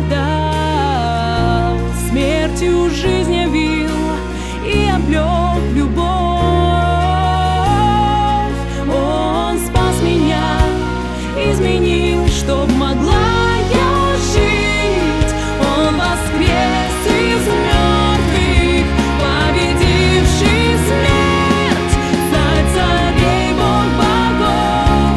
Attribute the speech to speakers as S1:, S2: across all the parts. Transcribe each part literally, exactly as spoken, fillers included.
S1: оправдал, смертью жизнь явил и облёк любовь. Он спас меня, изменил, чтоб могла я жить. Он воскрес из мертвых, победивший смерть, царь царей, Бог богов,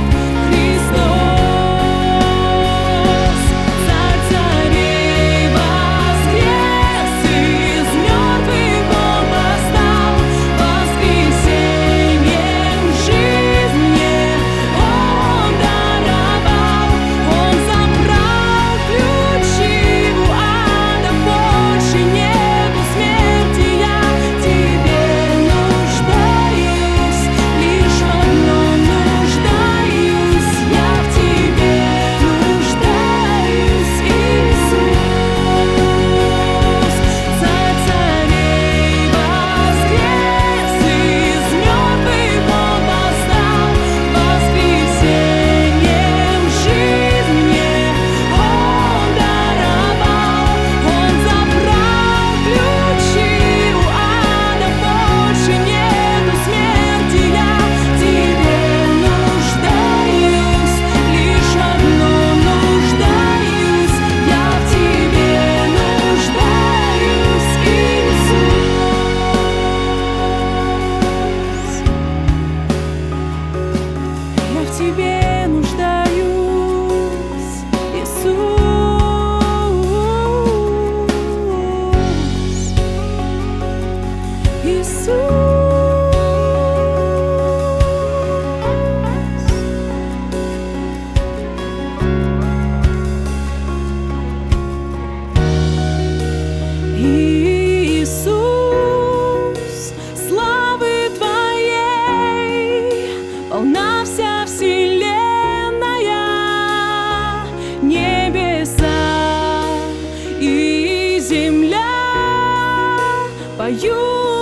S1: Христос. Царь царей воскрес из мертвых, Он восстал, воскресеньем жизнь мне Он даровал. Он забрал ключи у ада, больше нету смерти. Я в тебе нуждаюсь, лишь в одном нуждаюсь. Я в тебе нуждаюсь, Иисус. Царь царей воскрес из мертвых, Он восстал, воскресеньем жизнь мне Он даровал. Он забрал ключи у ада, больше нету смерти. Я в тебе нуждаюсь, лишь в одном нуждаюсь. Я в тебе нуждаюсь, Иисус. Я в тебе нуждаюсь, Иисус. Иисус, славы Твоей полна вся вселенная, небеса и земля поют